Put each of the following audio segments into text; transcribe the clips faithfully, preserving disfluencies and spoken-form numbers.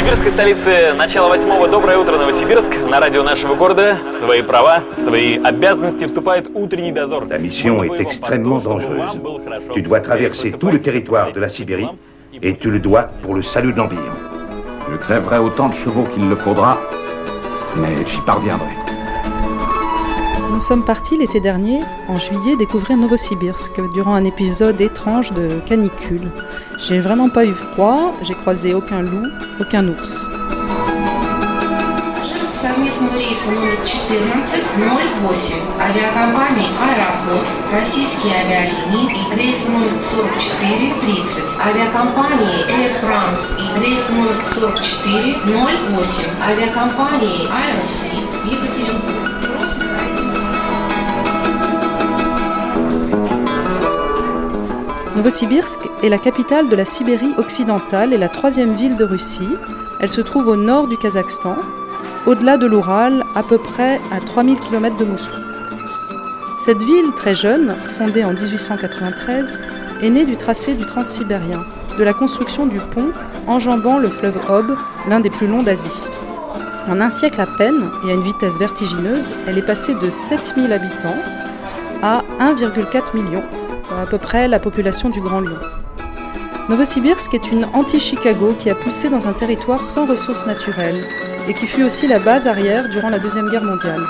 новосибирской столице начало восьмого. Доброе утро, Новосибирск. На радио нашего города в свои права, в свои обязанности вступает утренний дозор. La mission est extrêmement dangereuse. Tu dois traverser tout le territoire de la Sibérie et tu le dois pour le salut de l'Empire. Je crèverai autant de chevaux qu'il le faudra, mais j'y parviendrai. Nous sommes partis l'été dernier, en juillet, découvrir Novosibirsk durant un épisode étrange de canicule. J'ai vraiment pas eu froid, j'ai croisé aucun loup, aucun ours. Совместного рейса номер четырнадцать ноль восемь авиакомпании «Аэрофлот», российские авиалинии и рейса номер сорок четыре тридцать, авиакомпании «Air France» и рейса номер сорок четыре ноль восемь, авиакомпании «Аэросвит» Екатеринбург. Novosibirsk est la capitale de la Sibérie occidentale et la troisième ville de Russie. Elle se trouve au nord du Kazakhstan, au-delà de l'Oural, à peu près à trois mille kilomètres de Moscou. Cette ville, très jeune, fondée en dix-huit cent quatre-vingt-treize, est née du tracé du Transsibérien, de la construction du pont enjambant le fleuve Ob, l'un des plus longs d'Asie. En un siècle à peine, et à une vitesse vertigineuse, elle est passée de sept mille habitants à un virgule quatre million, à peu près la population du Grand Lyon. Novosibirsk est une anti-Chicago qui a poussé dans un territoire sans ressources naturelles et qui fut aussi la base arrière durant la Deuxième Guerre mondiale.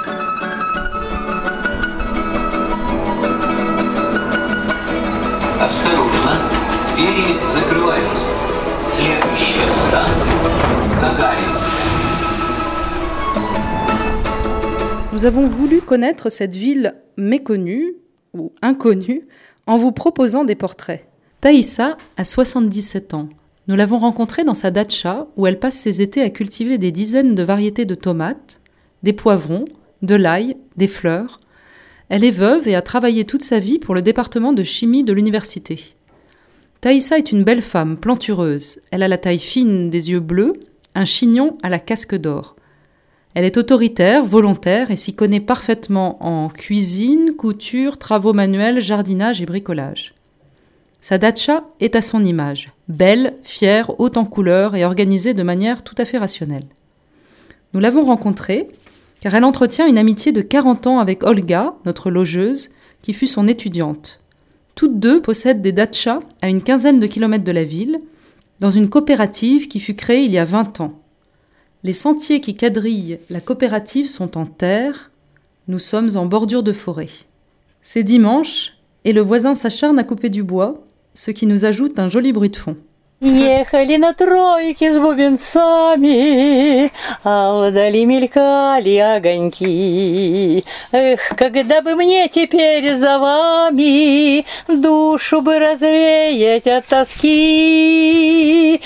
Nous avons voulu connaître cette ville méconnue ou inconnue en vous proposant des portraits. Taïssa a soixante-dix-sept ans. Nous l'avons rencontrée dans sa datcha où elle passe ses étés à cultiver des dizaines de variétés de tomates, des poivrons, de l'ail, des fleurs. Elle est veuve et a travaillé toute sa vie pour le département de chimie de l'université. Taïssa est une belle femme, plantureuse. Elle a la taille fine, des yeux bleus, un chignon à la casque d'or. Elle est autoritaire, volontaire et s'y connaît parfaitement en cuisine, couture, travaux manuels, jardinage et bricolage. Sa datcha est à son image, belle, fière, haute en couleurs et organisée de manière tout à fait rationnelle. Nous l'avons rencontrée car elle entretient une amitié de quarante ans avec Olga, notre logeuse, qui fut son étudiante. Toutes deux possèdent des datchas à une quinzaine de kilomètres de la ville, dans une coopérative qui fut créée il y a vingt ans. Les sentiers qui quadrillent la coopérative sont en terre, nous sommes en bordure de forêt. C'est dimanche et le voisin s'acharne à couper du bois, ce qui nous ajoute un joli bruit de fond. Ехали на тройке с бубенцами, а вдали мелькали огоньки. Эх, когда бы мне теперь за вами душу бы развеять от тоски.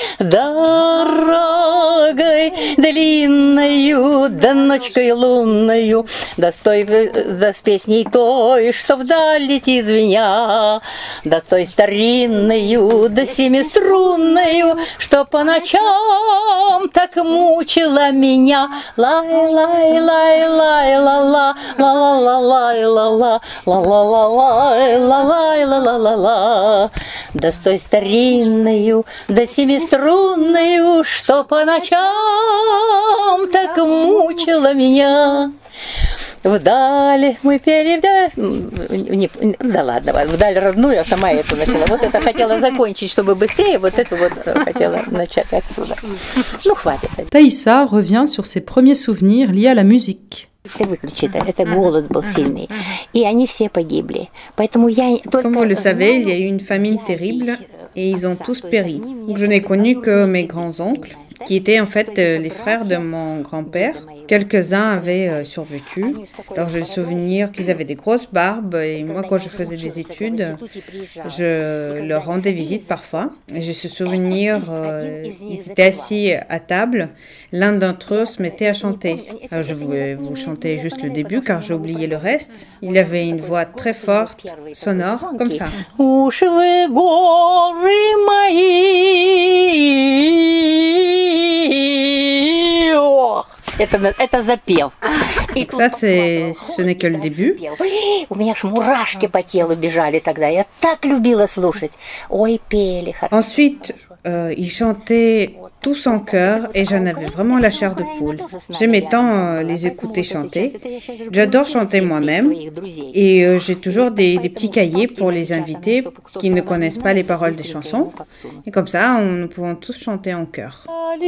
Дорогой длинною, да ночкой лунною, да с той, да с песней той, что вдаль летит звеня, да с той старинною, да семиструнною, что по ночам так мучила меня. Лай, лай, лай, лай, ла, ла, ла, ла, ла, лай, ла, ла, ла, ла, ла, лай, ла, лай, ла, ла, ла, ла. Да с той старинною, да семиструнною, что по ночам так мучила меня. Вдаль мы пели, вдаль, не, да ладно, вдаль родную, я сама эту начала. Вот это хотела закончить, чтобы быстрее, вот эту вот хотела начать отсюда. Ну, хватит. Taïssa revient sur ses premiers souvenirs liés à la musique. Выключи это, это голод был сильный, и они все погибли. Поэтому я только... Comme vous le savez, il y a eu une famine terrible et ils ont tous péri. Donc, je n'ai connu que mes grands-oncles, qui étaient en fait euh, les frères de mon grand-père. Quelques-uns avaient euh, survécu. Alors j'ai le souvenir qu'ils avaient des grosses barbes et moi quand je faisais des études, je leur rendais visite parfois. Et j'ai ce souvenir, euh, ils étaient assis à table, l'un d'entre eux se mettait à chanter. Alors je vais vous chanter juste le début car j'ai oublié le reste. Il avait une voix très forte, sonore, comme ça. Это, это запев. Et ça, c'est, ce n'est que le début. У меня аж мурашки по телу бежали тогда. Я так любила слушать. Ой, пели. Ensuite, euh, ils chantaient tous en chœur et j'en avais vraiment la chair de poule. J'aimais tant euh, les écouter chanter. J'adore chanter moi-même et euh, j'ai toujours des, des petits cahiers pour les invités qui ne connaissent pas les paroles des chansons. Et comme ça, on, nous pouvons tous chanter en chœur.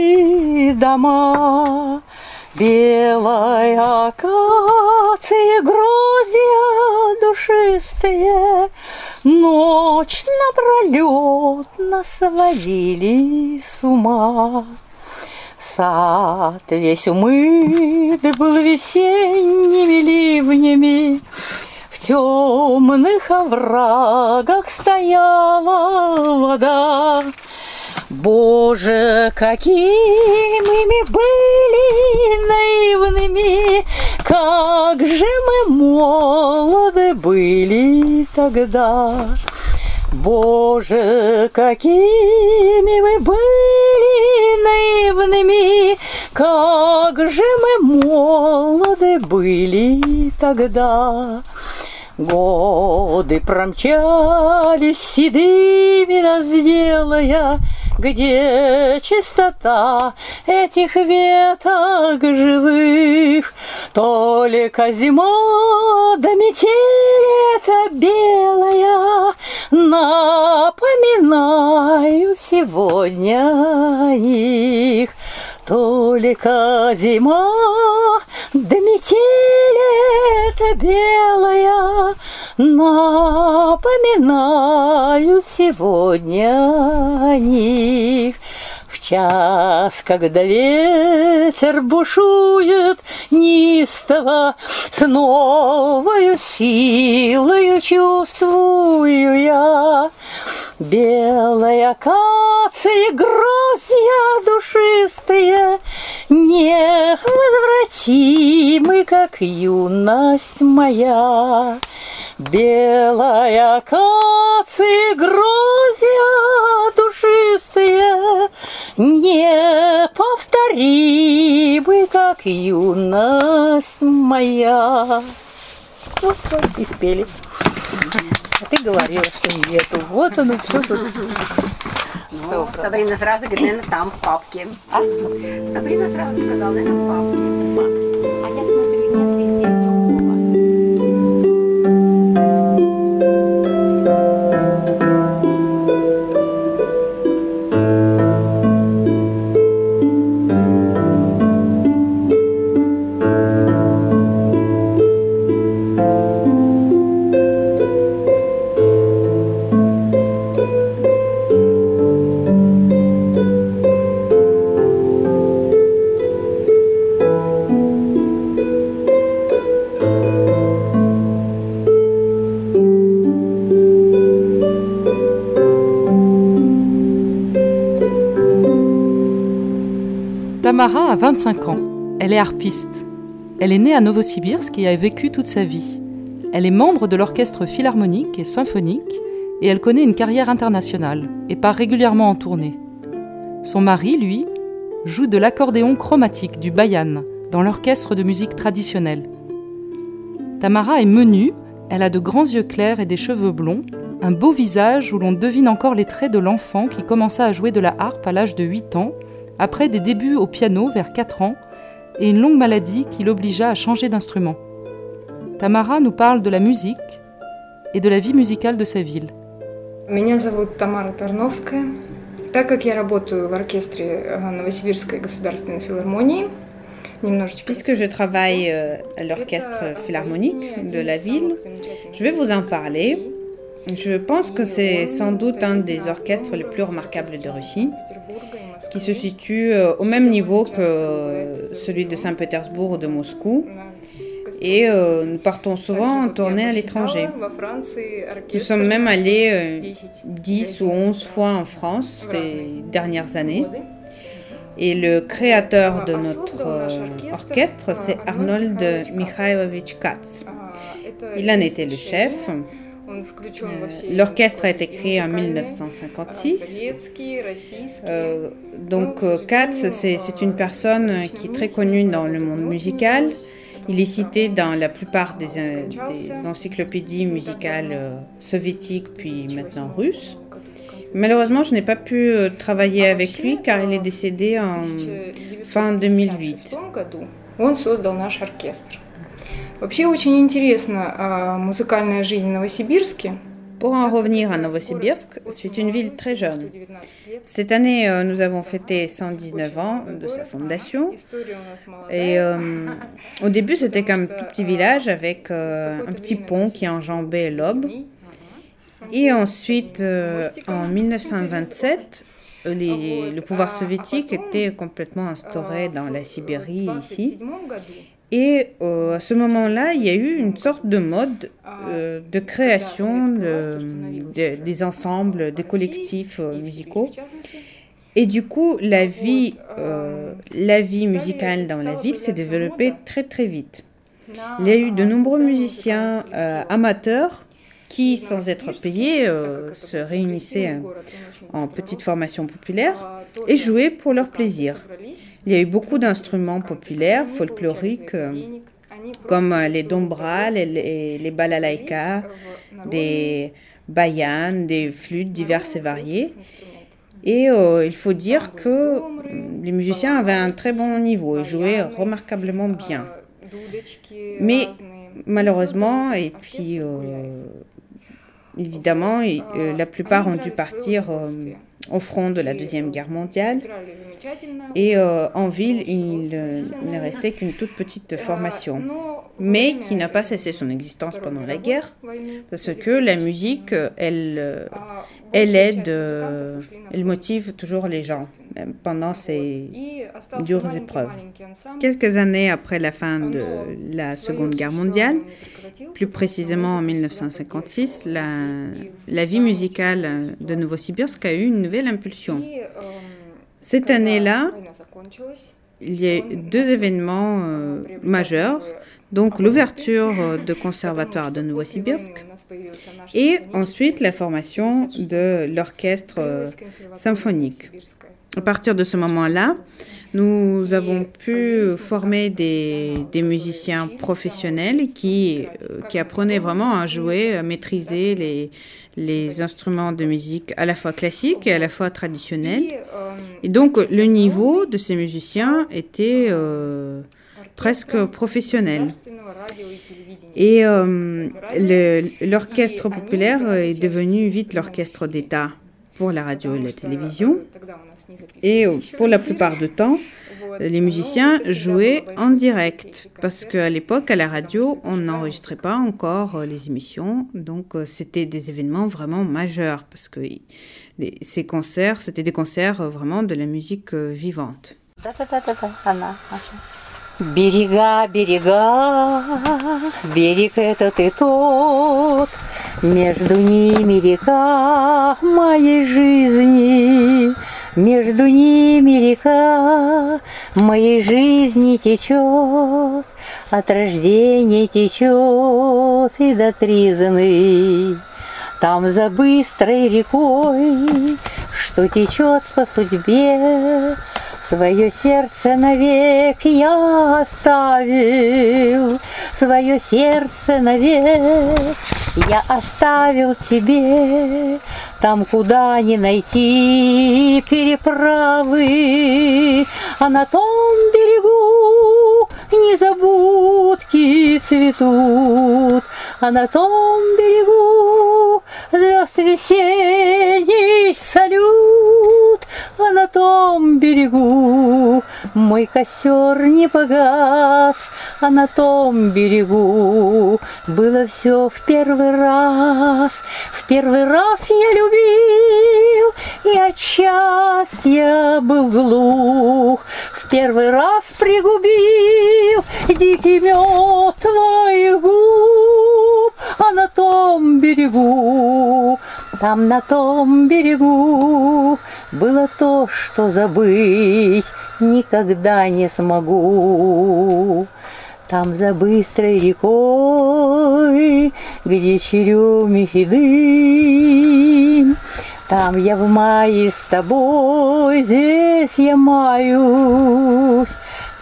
Белая акация, грозья душистые, ночь напролет нас сводили с ума. Сад весь умыт был весенними ливнями, в темных оврагах стояла вода. Боже, какими мы были наивными, как же мы молоды были тогда. Боже, какими мы были наивными, как же мы молоды были тогда. Годы промчались седыми нас делая, где чистота этих веток живых, только зима да метель эта белая, напоминаю сегодня их. Только зима да метель эта белая, напоминаю сегодня о них. В час, когда ветер бушует неистово, с новою силою чувствую я. Белая акация, грозья душистые, невозвратимы, как юность моя. Белая акация, грозья душистые, неповторимы, как юность моя. Вот, вот, и спели. А ты говорила, что нету. Вот оно все тут. Ну, Сабрина сразу говорит, наверное, там в папке. А? Сабрина сразу сказала, наверное, в папке. А я смотрю, нет везде другого. Tamara a vingt-cinq ans. Elle est harpiste. Elle est née à Novosibirsk et y a vécu toute sa vie. Elle est membre de l'orchestre philharmonique et symphonique et elle connaît une carrière internationale et part régulièrement en tournée. Son mari, lui, joue de l'accordéon chromatique, du bayan, dans l'orchestre de musique traditionnelle. Tamara est menue, elle a de grands yeux clairs et des cheveux blonds, un beau visage où l'on devine encore les traits de l'enfant qui commença à jouer de la harpe à l'âge de huit ans, après des débuts au piano vers quatre ans et une longue maladie qui l'obligea à changer d'instrument. Tamara nous parle de la musique et de la vie musicale de sa ville. Меня зовут Тамара Тарновская. Так как я работаю в оркестре Новосибирской государственной филармонии, puisque je travaille à l'orchestre philharmonique de la ville, je vais vous en parler. Je pense que c'est sans doute un des orchestres les plus remarquables de Russie, qui se situe au même niveau que celui de Saint-Pétersbourg ou de Moscou. Et euh, nous partons souvent en tournée à l'étranger. Nous sommes même allés euh, dix ou onze fois en France ces dernières années. Et le créateur de notre euh, orchestre, c'est Arnold Mikhailovich Katz. Il en était le chef. Euh, l'orchestre a été créé en mille neuf cent cinquante-six. Euh, donc euh, Katz, c'est, c'est une personne qui est très connue dans le monde musical. Il est cité dans la plupart des, des encyclopédies musicales euh, soviétiques puis maintenant russes. Malheureusement, je n'ai pas pu euh, travailler avec lui car il est décédé en fin deux mille huit. Он создал наш оркестр. Вообще очень интересна музыкальная жизнь в Новосибирске. Pour en revenir à Novosibirsk, c'est une ville très jeune. Cette année, euh, nous avons fêté cent dix-neuf ans de sa fondation. Et euh, au début, c'était comme un tout petit village avec euh, un petit pont qui enjambait l'Ob. Et ensuite, euh, en mille neuf cent vingt-sept, les, le pouvoir soviétique était complètement instauré dans la Sibérie ici. Et euh, à ce moment-là, il y a eu une sorte de mode euh, de création de, de, des ensembles, des collectifs euh, musicaux. Et du coup, la vie, euh, la vie musicale dans la ville s'est développée très très vite. Il y a eu de nombreux musiciens euh, amateurs qui, sans être payés, euh, se réunissaient en petites formations populaires et jouaient pour leur plaisir. Il y a eu beaucoup d'instruments populaires, folkloriques, euh, comme les dombras, les, les, les balalaïkas, des bayanes, des flûtes diverses et variées. Et euh, il faut dire que les musiciens avaient un très bon niveau et jouaient remarquablement bien. Mais malheureusement, et puis euh, évidemment, et, euh, la plupart ont dû partir euh, au front de la Deuxième Guerre mondiale. Et euh, en ville, il euh, ne restait qu'une toute petite formation, mais qui n'a pas cessé son existence pendant la guerre, parce que la musique, elle, elle aide, euh, elle motive toujours les gens, même pendant ces dures épreuves. Quelques années après la fin de la Seconde Guerre mondiale, plus précisément en mille neuf cent cinquante-six, la, la vie musicale de Novosibirsk a eu une nouvelle impulsion. Cette année-là, il y a eu deux événements euh, majeurs, donc l'ouverture de conservatoire de Novosibirsk et ensuite la formation de l'orchestre euh, symphonique. À partir de ce moment-là, nous avons pu former des, des musiciens professionnels qui, euh, qui apprenaient vraiment à jouer, à maîtriser les, les instruments de musique à la fois classiques et à la fois traditionnels. Et donc, le niveau de ces musiciens était euh, presque professionnel. Et euh, le, l'orchestre populaire est devenu vite l'orchestre d'État pour la radio et la télévision. Et pour la plupart du temps, les musiciens jouaient en direct parce qu'à l'époque, à la radio, on n'enregistrait pas encore les émissions. Donc, c'était des événements vraiment majeurs parce que les, ces concerts, c'était des concerts vraiment de la musique vivante. Берега, берега, берег этот и тот, между ними река моей жизни, между ними река моей жизни течет, от рождения течет и до тризны. Там за быстрой рекой, что течет по судьбе, свое сердце навек я оставил, свое сердце навек я оставил тебе. Там, куда не найти переправы, а на том берегу незабудки цветут, а на том берегу звезд весенний салют, а на том берегу мой костер не погас, а на том берегу было все в первый раз. В первый раз я любил и от счастья был глух. В первый раз пригубил дикий мед твоих губ, а на том берегу, там на том берегу было то, что забыть никогда не смогу. Там за быстрой рекой, где черемухи дым, там я в мае с тобой, здесь я маюсь.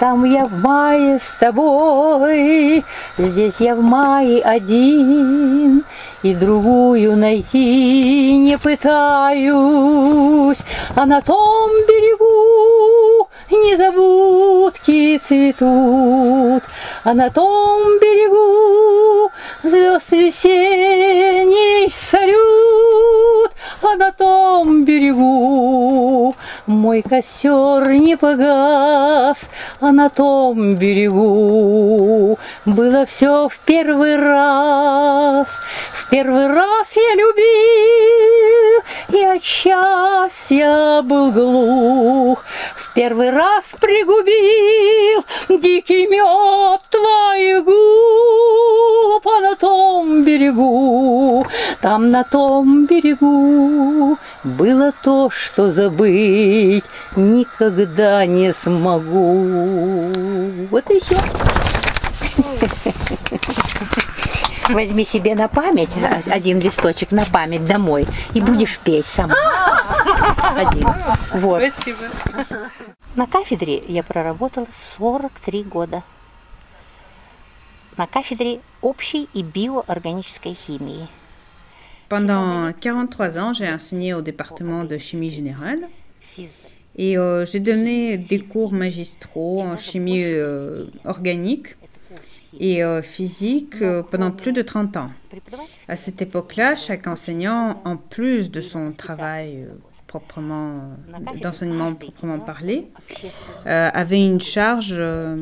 Там я в мае с тобой, здесь я в мае один, и другую найти не пытаюсь. А на том берегу незабудки цветут, а на том берегу звезд весенний салют, а на том берегу мой костер не погас, а на том берегу было все в первый раз. В первый раз я любил, и от счастья был глух. В первый раз пригубил дикий мед твоих губ, а на том берегу, там на том берегу было то, что забыть никогда не смогу. Вот и все. Возьми себе на память один листочек на память домой и будешь петь сама. Один. Вот. Спасибо. На кафедре я проработала сорок три года. На кафедре общей и биоорганической химии. Pendant quarante-trois ans, j'ai enseigné au département de chimie générale et euh, j'ai donné des cours magistraux en chimie euh, organique et euh, physique euh, pendant plus de trente ans. À cette époque-là, chaque enseignant, en plus de son travail euh, proprement, euh, d'enseignement proprement parlé, euh, avait une charge, euh,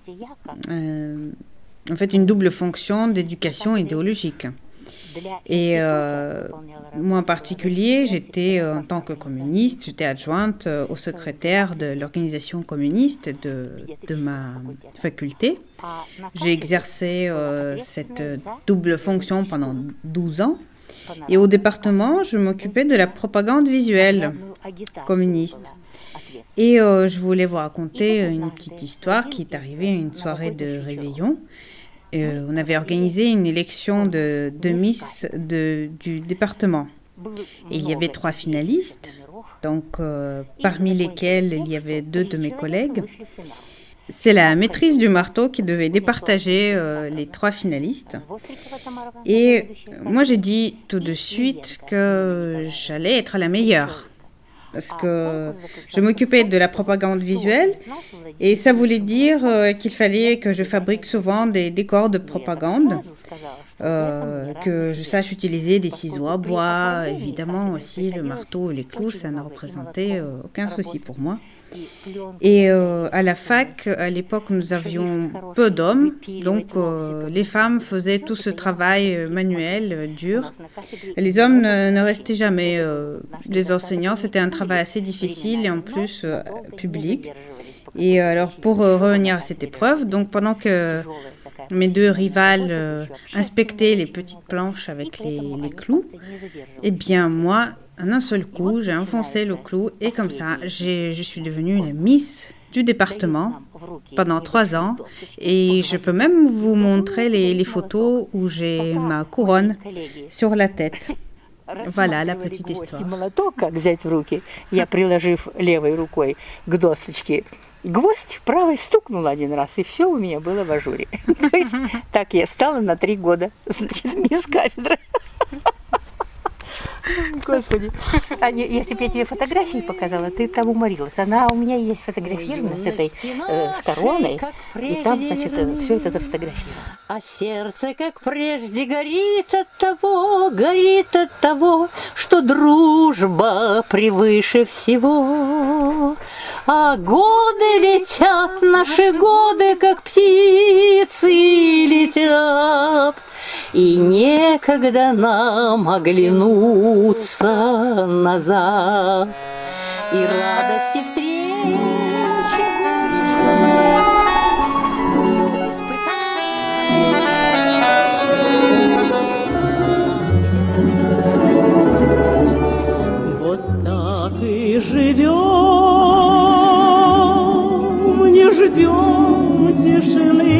euh, en fait une double fonction d'éducation idéologique. Et euh, moi en particulier, j'étais euh, en tant que communiste, j'étais adjointe euh, au secrétaire de l'organisation communiste de, de ma faculté. J'ai exercé euh, cette double fonction pendant douze ans. Et au département, je m'occupais de la propagande visuelle communiste. Et euh, je voulais vous raconter une petite histoire qui est arrivée à une soirée de réveillon. Euh, on avait organisé une élection de, de Miss de, du département. Et il y avait trois finalistes, donc euh, parmi lesquels il y avait deux de mes collègues. C'est la maîtrise du marteau qui devait départager euh, les trois finalistes. Et moi j'ai dit tout de suite que j'allais être la meilleure. Parce que je m'occupais de la propagande visuelle et ça voulait dire euh, qu'il fallait que je fabrique souvent des décors de propagande, euh, que je sache utiliser des ciseaux à bois, évidemment aussi le marteau et les clous, ça n'a représenté euh, aucun souci pour moi. Et euh, à la fac, à l'époque, nous avions peu d'hommes, donc euh, les femmes faisaient tout ce travail euh, manuel, euh, dur. Les hommes ne, ne restaient jamais. Euh, les enseignants, c'était un travail assez difficile et en plus euh, public. Et alors, pour euh, revenir à cette épreuve, donc pendant que mes deux rivales euh, inspectaient les petites planches avec les, les clous, eh bien moi, en un seul coup, j'ai enfoncé le clou et comme ça, j'ai, je suis devenue une Miss du département pendant trois ans. Et je peux même vous montrer les, les photos où j'ai ma couronne sur la tête. Voilà la petite histoire. Гвоздь правой стукнула один раз, и все у меня было в ажуре. То есть так я стала на три года, значит, мисс кафедры. Господи. Аня, если бы я тебе фотографии показала, ты там уморилась. Она у меня есть сфотографирована с этой, э, с короной, и там, значит, все это зафотографировано. А сердце, как прежде, горит от того, горит от того, что дружба превыше всего. А годы летят, наши годы, как птицы летят, и некогда нам оглянуться назад, и радости встречи все испытать. Вот так и живем, не ждем тишины.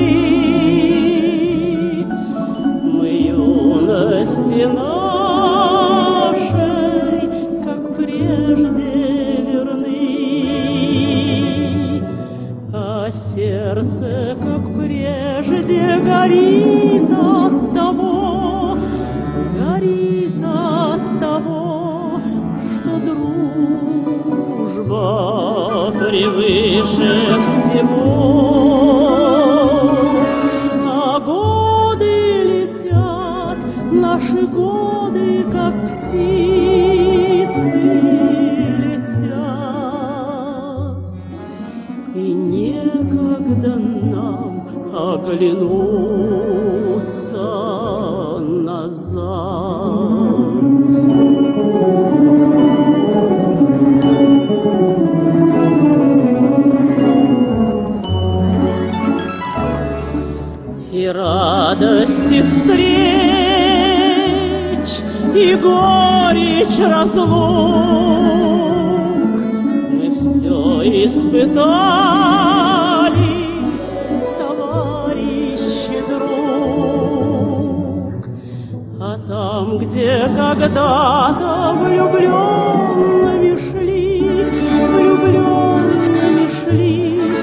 Нашей, как прежде, верны. а сердце, как прежде, горит от того, горит от того, что дружба превыше всего. А годы летят, наши годы, как птицы летят, и некогда нам оглянуться назад. И радости встреч, и горечь разлук мы все испытали, товарищи, друг. А там, где когда-то влюбленными шли, влюбленными шли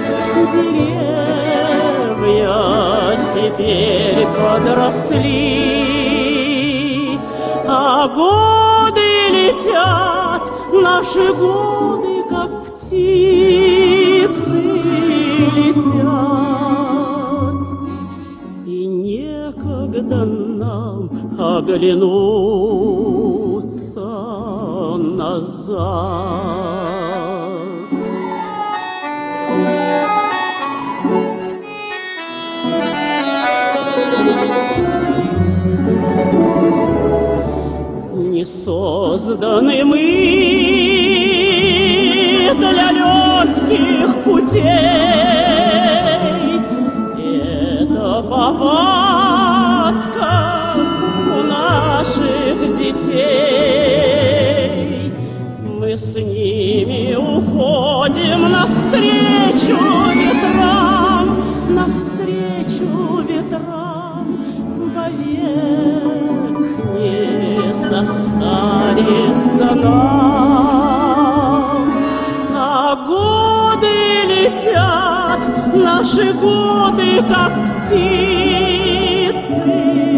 деревья, теперь подросли, а годы летят, наши годы, как птицы летят, и некогда нам оглянуться назад. Не созданы мы для легких путей, это повадка у наших детей. Мы с ними уходим навстречу ветрам, навстречу ветрам, вовек не состарится нам. А годы летят, наши годы, как птицы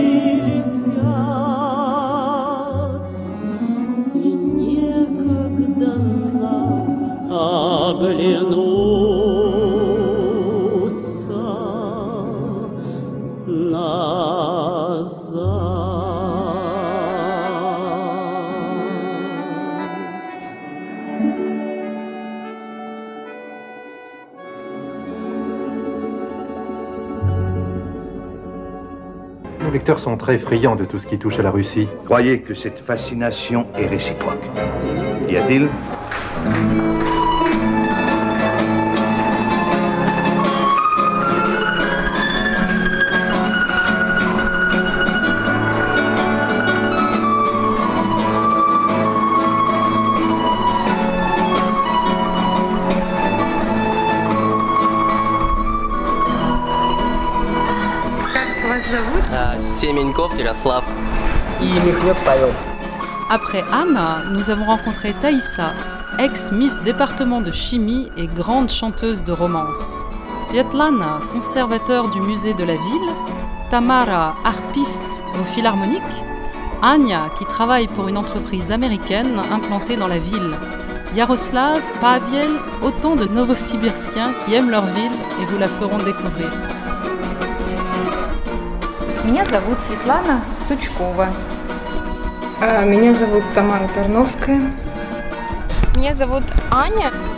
летят, и некогда нам оглянуться назад. Nos lecteurs sont très friands de tout ce qui touche à la Russie. Croyez que cette fascination est réciproque. Y a-t-il ? Семеньков Ярослав. И Михнёк Павел. Après Anna, nous avons rencontré Taïssa, ex-Miss département de chimie et grande chanteuse de romance. Svetlana, conservateur du musée de la ville. Tamara, harpiste au Philharmonique. Anya, qui travaille pour une entreprise américaine implantée dans la ville. Yaroslav, Pavel, autant de Novosibirskiens qui aiment leur ville et vous la feront découvrir. Меня зовут Светлана Сучкова. Меня зовут Тамара Тарновская. Меня зовут Аня.